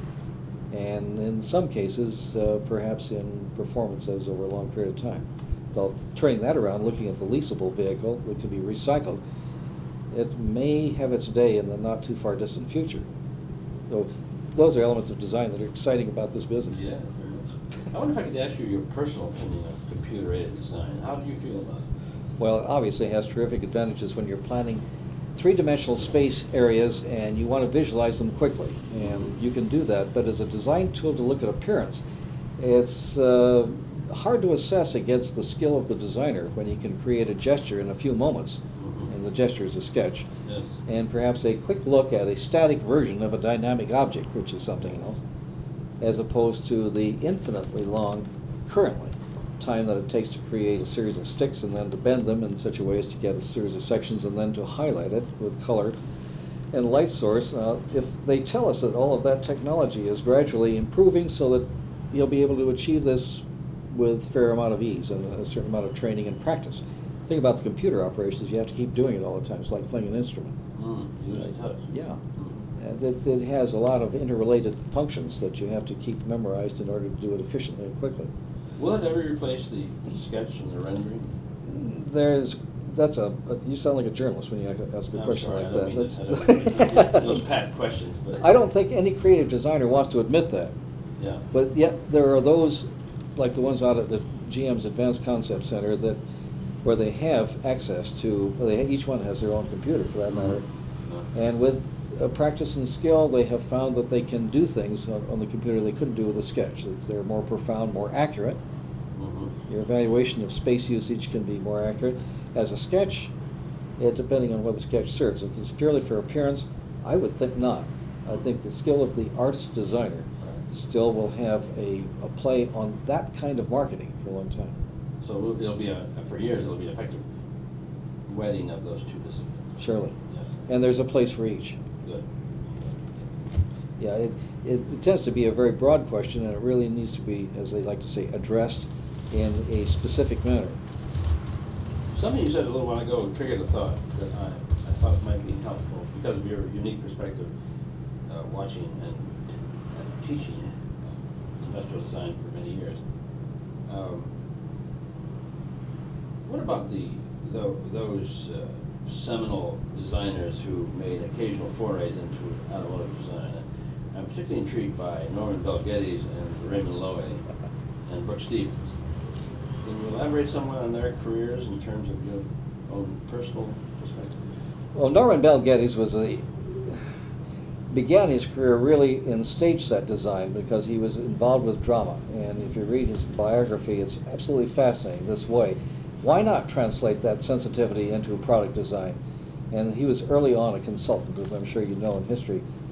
And in some cases, perhaps in performances over a long period of time. Well, turning that around, looking at the leasable vehicle, which can be recycled, it may have its day in the not too far distant future. So those are elements of design that are exciting about this business. Yeah, very much. I wonder if I could ask you your personal opinion of computer-aided design. How do you feel about it? Well, it obviously has terrific advantages when you're planning three-dimensional space areas and you want to visualize them quickly, and you can do that. But as a design tool to look at appearance, it's hard to assess against the skill of the designer when he can create a gesture in a few moments, and the gesture is a sketch, Yes. and perhaps a quick look at a static version of a dynamic object, which is something else, as opposed to the infinitely long, currently, time that it takes to create a series of sticks and then to bend them in such a way as to get a series of sections and then to highlight it with color and light source. If they tell us that all of that technology is gradually improving so that you'll be able to achieve this with a fair amount of ease and a certain amount of training and practice. The thing about the computer operations, you have to keep doing it all the time. It's like playing an instrument. Use a touch. Yeah. And it has a lot of interrelated functions that you have to keep memorized in order to do it efficiently and quickly. Will it ever replace the sketch and the rendering? You sound like a journalist when you ask a I'm question sorry, like I don't mean that. this. Those pat questions, but. I don't think any creative designer wants to admit that. Yeah. But yet there are those, like the ones out at the GM's Advanced Concept Center, where they have access to, each one has their own computer for that matter. And with practice and skill, they have found that they can do things on the computer they couldn't do with a sketch. They're more profound, more accurate. Your evaluation of space usage can be more accurate. As a sketch, depending on what the sketch serves. If it's purely for appearance, I would think not. I think the skill of the artist designer still will have a play on that kind of marketing for a long time. So it'll be for years, it'll be an effective wedding of those two disciplines. Surely. Yeah. And there's a place for each. Good. Yeah, it tends to be a very broad question, and it really needs to be, as they like to say, addressed in a specific manner. Something you said a little while ago triggered a thought that I thought might be helpful because of your unique perspective watching and teaching industrial design for many years. What about those seminal designers who made occasional forays into automotive design? I'm particularly intrigued by Norman Bel Geddes and Raymond Loewy and Brooks Stevens. Can you elaborate somewhat on their careers in terms of your own personal perspective? Well, Norman Bel Geddes began his career really in stage set design because he was involved with drama. And if you read his biography, it's absolutely fascinating this way. Why not translate that sensitivity into product design? And he was early on a consultant, as I'm sure you know in history,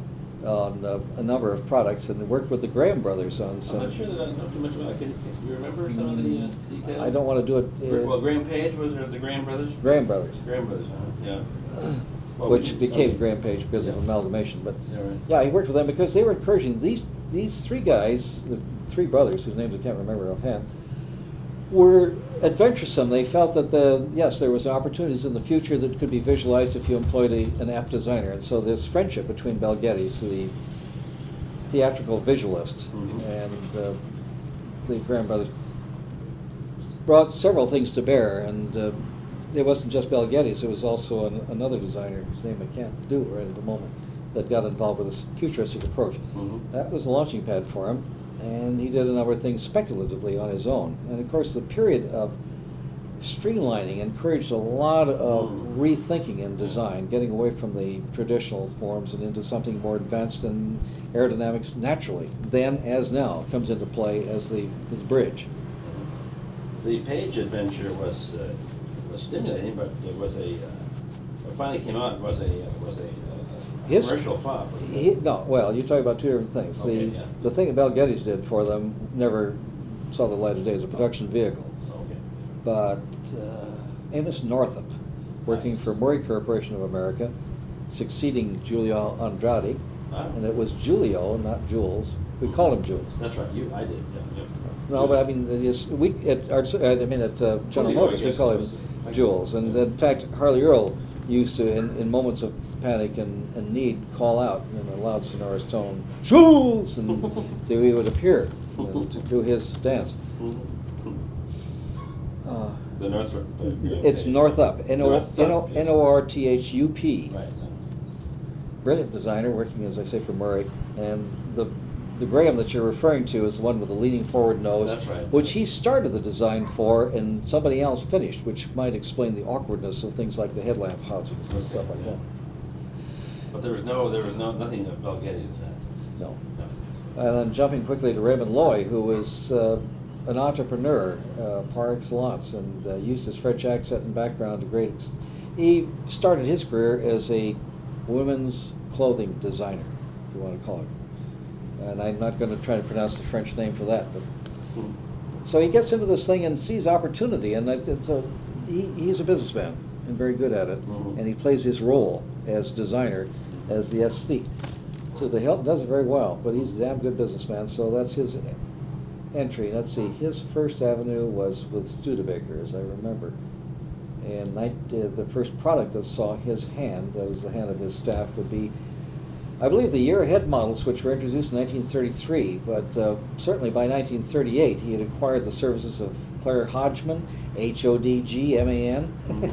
on a number of products and worked with the Graham brothers on some. I'm not sure that I know too much about it. Can you remember some of the details? I don't want to do it. Well, Graham Page, was there the Graham brothers? Graham brothers. Graham brothers, yeah. Well, Which became okay. Graham Page because of Yeah. amalgamation. But Yeah, right. yeah, he worked with them because they were encouraging these three guys, the three brothers whose names I can't remember offhand, were adventuresome. They felt that yes, there was opportunities in the future that could be visualized if you employed an apt designer. And so this friendship between Bel Geddes, the theatrical visualist, Mhm. and the Graham brothers brought several things to bear. And it wasn't just Bel Geddes, it was also another designer whose name I can't do right at the moment that got involved with this futuristic approach. Mhm. That was the launching pad for him, and he did a number of things speculatively on his own. And of course, the period of streamlining encouraged a lot of rethinking in design, getting away from the traditional forms and into something more advanced, and aerodynamics naturally, then as now, comes into play as the bridge. The Page adventure was stimulating, but it was what finally came out was a His- commercial flop. wasn't it? No, well, you're talking about two different things. Okay, yeah. The thing that Bel Geddes did for them never saw the light of day as a production vehicle. Okay. But Amos Northup, working for Murray Corporation of America, succeeding Julio Andrade, Ah. and it was Julio, not Jules. We called him Jules. That's right, I did, yeah. No, but I mean, at General Julio, Motors, I we guess call it him was. Jules. And Yeah. in fact, Harley Earl used to, in moments of panic and need, call out in a loud, sonorous tone, Jules! And so he would appear to do his dance. Uh, The Northrop. It's Northup, Northup, yes. Northup. Right. Brilliant designer, working, as I say, for Murray. And the Graham that you're referring to is the one with the leaning forward nose. That's right. Which he started the design for and somebody else finished, which might explain the awkwardness of things like the headlamp housings and Okay, stuff like yeah. that. But there was nothing of Bel Geddes in that. No. No. And then jumping quickly to Raymond Loy, who was an entrepreneur par excellence, and used his French accent and background to great he started his career as a women's clothing designer, if you want to call it. And I'm not going to try to pronounce the French name for that. But so he gets into this thing and sees opportunity, and he's a businessman and very good at it, Mhm. and he plays his role as designer, as the SC. So the Hilton does it very well, but he's a damn good businessman, so that's his entry. Let's see, his first avenue was with Studebaker, as I remember. And the first product that saw his hand, that was the hand of his staff, would be, I believe, the year ahead models, which were introduced in 1933, but certainly by 1938 he had acquired the services of Claire Hodgman, Hodgman,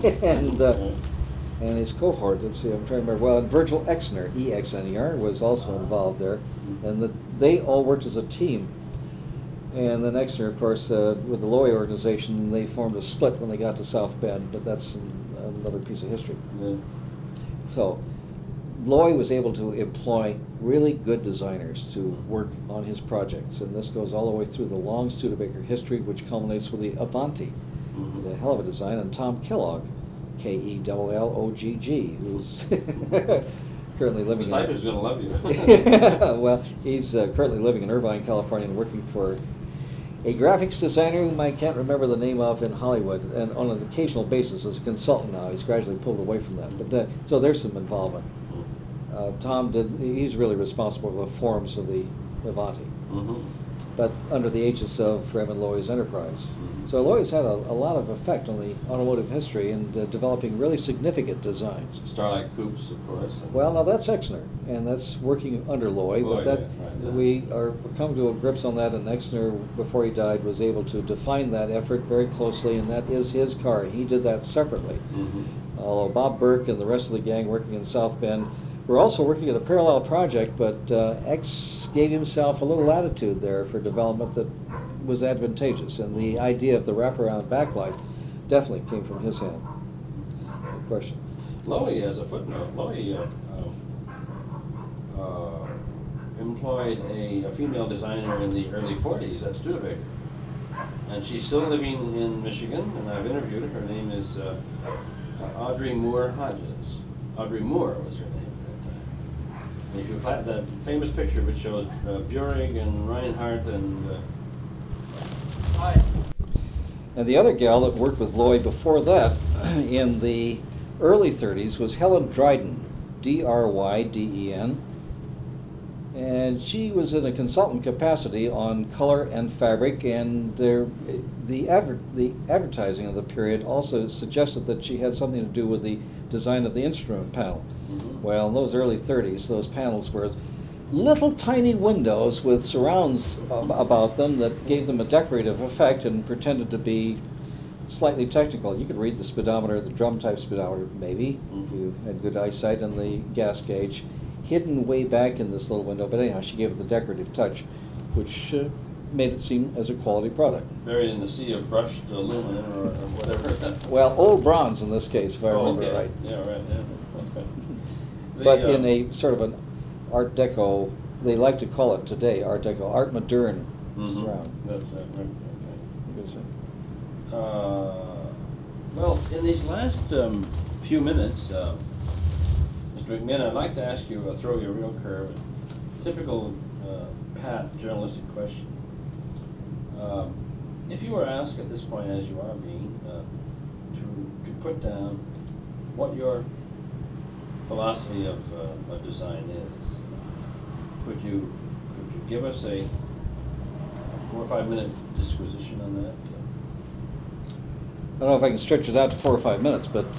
and his cohort. Let's see, I'm trying to remember. Well, and Virgil Exner, EXNER, was also involved there, and they all worked as a team. And then Exner, of course, with the Loy organization, they formed a split when they got to South Bend, but that's another piece of history. Yeah. So Loy was able to employ really good designers to work on his projects, and this goes all the way through the long Studebaker history, which culminates with the Avanti. Mhm. It's a hell of a design, and Tom Kellogg, Kellogg, who's currently living The typist is going to love you. well, he's currently living in Irvine, California, and working for a graphics designer whom I can't remember the name of in Hollywood, and on an occasional basis as a consultant now. He's gradually pulled away from that. But so there's some involvement. He's really responsible for the forms of the Avanti, Mhm. but under the aegis of Raymond Loy's enterprise. Mhm. So Loy's had a lot of effect on the automotive history and developing really significant designs. Starlight Coupes, of course. Well, now that's Exner, and that's working under Loy, Loy, but that yeah, right, yeah. we are come to grips on that, and Exner, before he died, was able to define that effort very closely, and that is his car. He did that separately. Mhm. Although Bob Burke and the rest of the gang working in South Bend were also working at a parallel project, but X gave himself a little latitude there for development that was advantageous, and the idea of the wraparound backlight definitely came from his hand. Good question. Lowy, as a footnote, Lowy employed a female designer in the early 40s at Studebaker. And she's still living in Michigan, and I've interviewed her. Her name is Audrey Moore Hodges. Audrey Moore was her name at that time. If you find that famous picture which shows Burig and Reinhardt and And the other gal that worked with Lloyd before that, in the early 30s, was Helen Dryden, Dryden. And she was in a consultant capacity on color and fabric, and the advertising of the period also suggested that she had something to do with the design of the instrument panel. Mhm. Well, in those early 30s, those panels were little tiny windows with surrounds about them that gave them a decorative effect and pretended to be slightly technical. You could read the speedometer, the drum type speedometer maybe, if you had good eyesight, and the gas gauge hidden way back in this little window. But anyhow, she gave it the decorative touch, which made it seem as a quality product. buried in the sea of brushed aluminum or whatever. Well, old bronze in this case, if I Oh, remember okay. right. Yeah, right, yeah. Okay. But The, in a sort of an Art Deco, they like to call it today Art Deco, Art Moderne surround. That's right, okay. Because, Well, in these last few minutes, Mr. McMinn, I'd like to ask you, throw you a real curve, typical pat journalistic question. If you were asked at this point, as you are being, to put down what your philosophy of design is, could you give us a 4 or 5 minute disquisition on that? I don't know if I can stretch it out to 4 or 5 minutes, but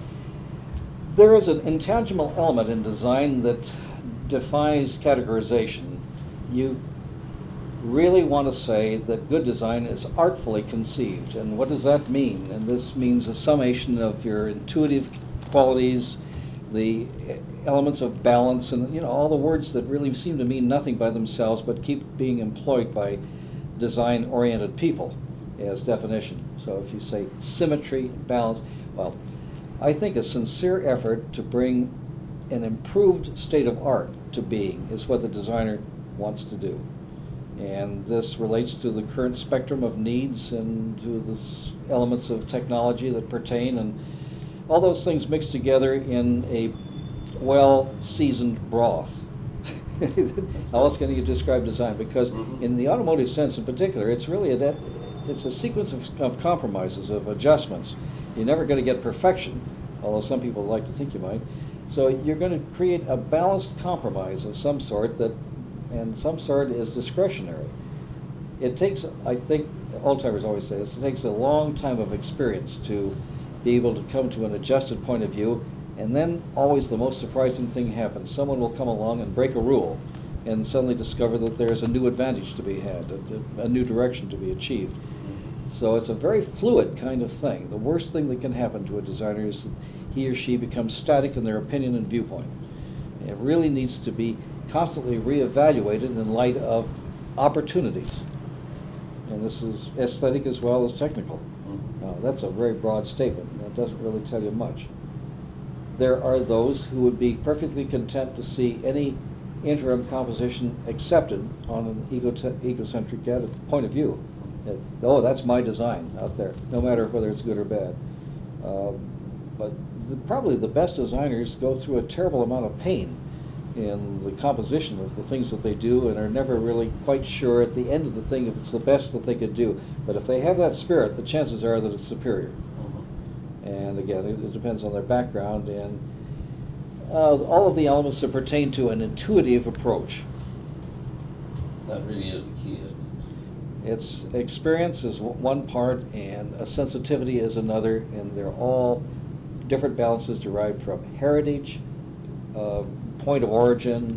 there is an intangible element in design that defies categorization. You really want to say that good design is artfully conceived. And what does that mean? And this means a summation of your intuitive qualities, the elements of balance, and all the words that really seem to mean nothing by themselves but keep being employed by design-oriented people as definition. So if you say symmetry, balance, well, I think a sincere effort to bring an improved state of art to being is what the designer wants to do. And this relates to the current spectrum of needs and to the elements of technology that pertain, and all those things mixed together in a well-seasoned broth. How else can you describe design? Because in the automotive sense in particular, it's really it's a sequence of compromises, of adjustments. You're never going to get perfection, although some people like to think you might. So you're going to create a balanced compromise of some sort and some sort is discretionary. It takes, I think, old-timers always say this, it takes a long time of experience to be able to come to an adjusted point of view, and then always the most surprising thing happens. Someone will come along and break a rule and suddenly discover that there's a new advantage to be had, a new direction to be achieved. So it's a very fluid kind of thing. The worst thing that can happen to a designer is that he or she becomes static in their opinion and viewpoint. It really needs to be constantly reevaluated in light of opportunities. And this is aesthetic as well as technical. Now, that's a very broad statement. That doesn't really tell you much. There are those who would be perfectly content to see any interim composition accepted on an egocentric point of view. Oh, that's my design out there, no matter whether it's good or bad. But probably the best designers go through a terrible amount of pain in the composition of the things that they do and are never really quite sure at the end of the thing if it's the best that they could do. But if they have that spirit, the chances are that it's superior. And again, it depends on their background and all of the elements that pertain to an intuitive approach. That really is the key, isn't it? Its experience is one part and a sensitivity is another, and they're all different balances derived from heritage, point of origin.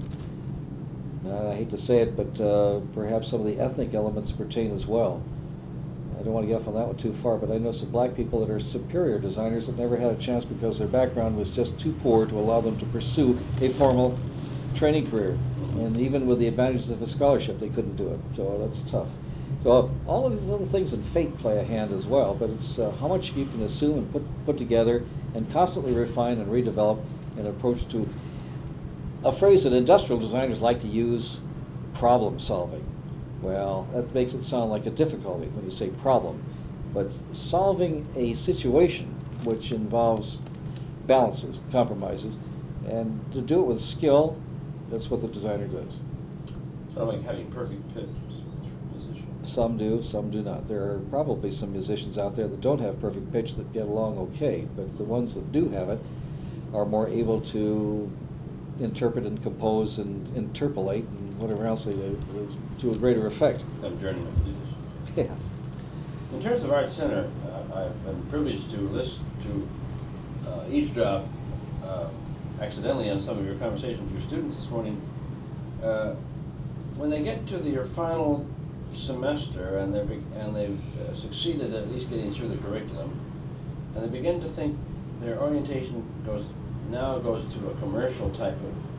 I hate to say it, but perhaps some of the ethnic elements pertain as well. I don't want to get off on that one too far, but I know some black people that are superior designers that never had a chance because their background was just too poor to allow them to pursue a formal training career. And even with the advantages of a scholarship, they couldn't do it. So that's tough. So all of these little things in fate play a hand as well, but it's how much you can assume and put together and constantly refine and redevelop an approach to a phrase that industrial designers like to use, problem solving. Well, that makes it sound like a difficulty when you say problem, but solving a situation which involves balances, compromises, and to do it with skill That's what the designer does. Sort of like having perfect pitch position. Some do, some do not. There are probably some musicians out there that don't have perfect pitch that get along okay, but the ones that do have it are more able to interpret and compose and interpolate and whatever else they do to a greater effect. Become journeyman musicians. Yeah. In terms of Art Center, I've been privileged to eavesdrop accidentally on some of your conversations with your students this morning. When they get to your final semester and they've succeeded at least getting through the curriculum, and they begin to think their orientation now goes to a commercial type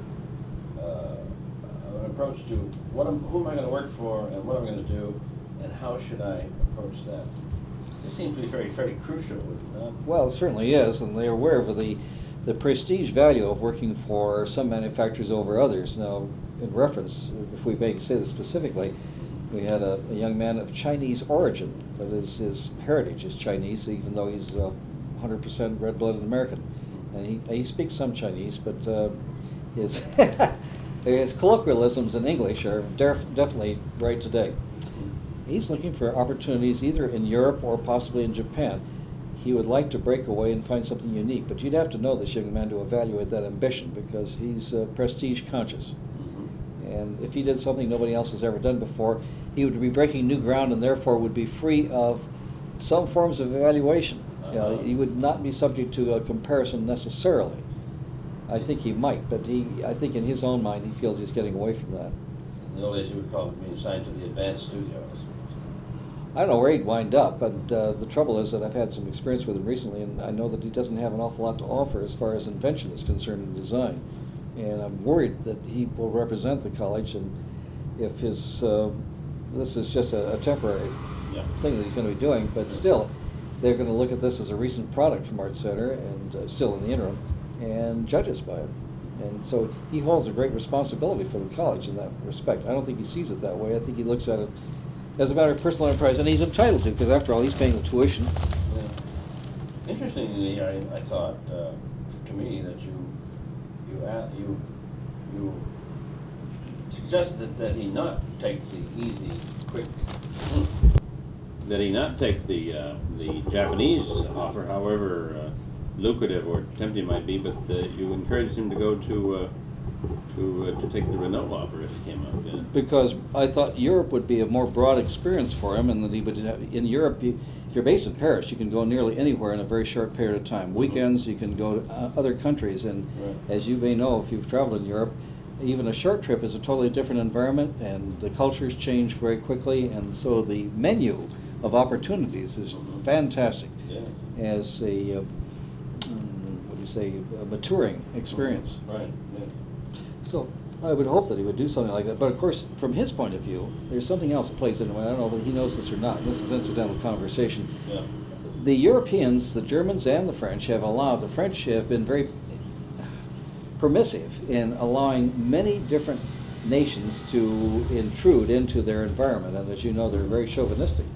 of an approach to who am I going to work for and what am I going to do and how should I approach that. This seems to be very crucial, would it not? Well, it certainly is, and they're aware of the prestige value of working for some manufacturers over others. Now, in reference, if we may say this specifically, we had a young man of Chinese origin, that is, his heritage is Chinese, even though he's 100% red-blooded American. And he speaks some Chinese, but his, his colloquialisms in English are definitely right today. He's looking for opportunities either in Europe or possibly in Japan. He would like to break away and find something unique, but you'd have to know this young man to evaluate that ambition because he's prestige conscious. And if he did something nobody else has ever done before, he would be breaking new ground and therefore would be free of some forms of evaluation. He would not be subject to a comparison necessarily. I think he might, but I think in his own mind he feels he's getting away from that. In the old days you would call it being assigned to the advanced studio, I suppose. I don't know where he'd wind up, but the trouble is that I've had some experience with him recently, and I know that he doesn't have an awful lot to offer as far as invention is concerned in design. And I'm worried that he will represent the college, and if his this is just a temporary thing that he's going to be doing, but still, they're going to look at this as a recent product from Art Center, and still in the interim, and judge us by it. And so he holds a great responsibility for the college in that respect. I don't think he sees it that way. I think he looks at it as a matter of personal enterprise, and he's entitled to, because after all, he's paying the tuition. Yeah. Interestingly, I thought to me that you suggested that he not take the easy, quick. That he not take the Japanese offer, however lucrative or tempting it might be, but you encouraged him to go to take the Renault offer if it came up. Yeah. Because I thought Europe would be a more broad experience for him, and that he would have, in Europe, if you're based in Paris, you can go nearly anywhere in a very short period of time. Weekends, you can go to other countries, and as you may know, if you've traveled in Europe, even a short trip is a totally different environment, and the cultures change very quickly, and so the menu of opportunities is fantastic as a a maturing experience. Right. Yeah. So I would hope that he would do something like that. But of course, from his point of view, there's something else that plays into it. I don't know whether he knows this or not. This is incidental conversation. Yeah. The Europeans, the Germans and the French, the French have been very permissive in allowing many different nations to intrude into their environment. And as you know, they're very chauvinistic.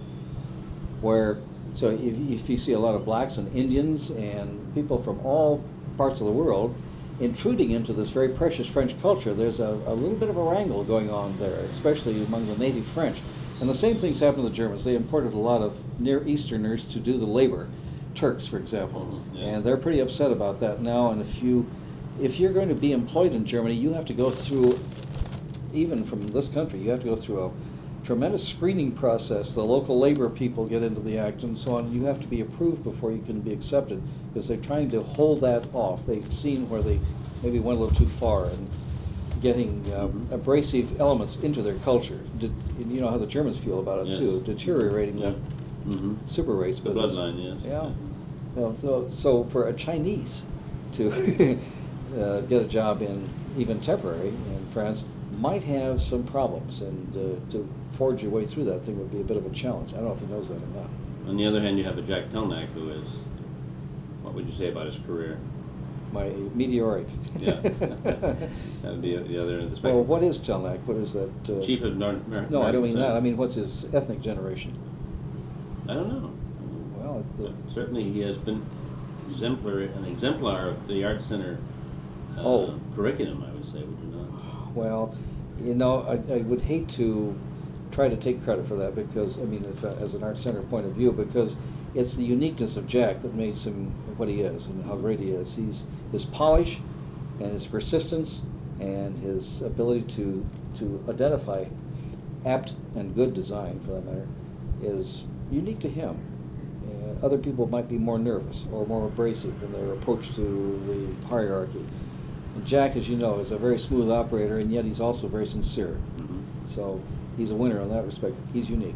So if you see a lot of blacks and Indians and people from all parts of the world intruding into this very precious French culture, there's a little bit of a wrangle going on there, especially among the native French. And the same things happened to the Germans. They imported a lot of Near Easterners to do the labor, Turks, for example. And they're pretty upset about that now. And if you're going to be employed in Germany, you have to go through, even from this country, you have to go through a tremendous screening process. The local labor people get into the act and so on. You have to be approved before you can be accepted, because they're trying to hold that off. They've seen where they maybe went a little too far and getting abrasive elements into their culture. You know how the Germans feel about it too, deteriorating that super race the business. bloodline, yes. Yeah. So for a Chinese to get a job in, even temporary, in France, might have some problems, and to forge your way through that thing would be a bit of a challenge. I don't know if he knows that or not. On the other hand, you have a Jack Telnack who is, what would you say about his career? My meteoric. Yeah. That would be the other end of the spectrum. Well, what is Telnack? What is that? Chief of North America. No, I don't mean that. I mean, what's his ethnic generation? I don't know. Well, Certainly he has been an exemplar of the Art Center curriculum, I would say, would you not? Well, you know, I would hate to try to take credit for that because, I mean, as an art center point of view, because it's the uniqueness of Jack that makes him what he is and how great he is. His polish and his persistence and his ability to identify apt and good design, for that matter, is unique to him. Other people might be more nervous or more abrasive in their approach to the hierarchy. And Jack, as you know, is a very smooth operator, and yet he's also very sincere. Mhm. So he's a winner in that respect. He's unique.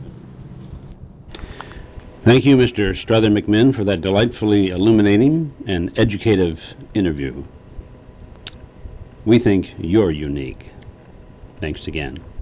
Thank you, Mr. Strother McMinn, for that delightfully illuminating and educative interview. We think you're unique. Thanks again.